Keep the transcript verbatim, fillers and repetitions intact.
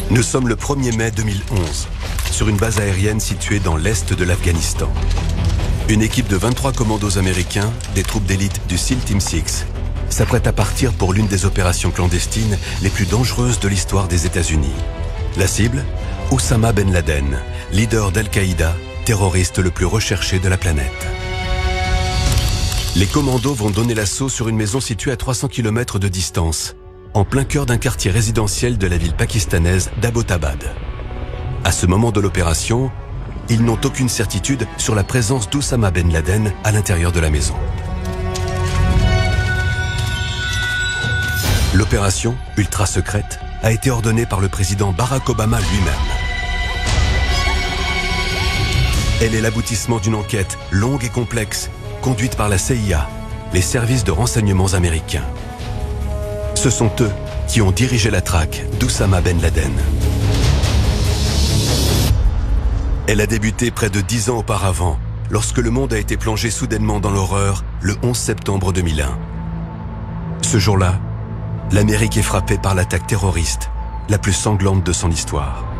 Nous sommes le premier mai deux mille onze, sur une base aérienne située dans l'est de l'Afghanistan. Une équipe de vingt-trois commandos américains, des troupes d'élite du SEAL Team six, s'apprête à partir pour l'une des opérations clandestines les plus dangereuses de l'histoire des États-Unis. La cible, Oussama Ben Laden, leader d'Al-Qaïda, terroriste le plus recherché de la planète. Les commandos vont donner l'assaut sur une maison située à trois cents kilomètres de distance, en plein cœur d'un quartier résidentiel de la ville pakistanaise d'Abbottabad. À ce moment de l'opération, ils n'ont aucune certitude sur la présence d'Oussama Ben Laden à l'intérieur de la maison. L'opération, ultra secrète, a été ordonnée par le président Barack Obama lui-même. Elle est l'aboutissement d'une enquête longue et complexe, conduite par la C I A, les services de renseignements américains. Ce sont eux qui ont dirigé la traque d'Oussama Ben Laden. Elle a débuté près de dix ans auparavant, lorsque le monde a été plongé soudainement dans l'horreur le onze septembre deux mille un. Ce jour-là, l'Amérique est frappée par l'attaque terroriste la plus sanglante de son histoire.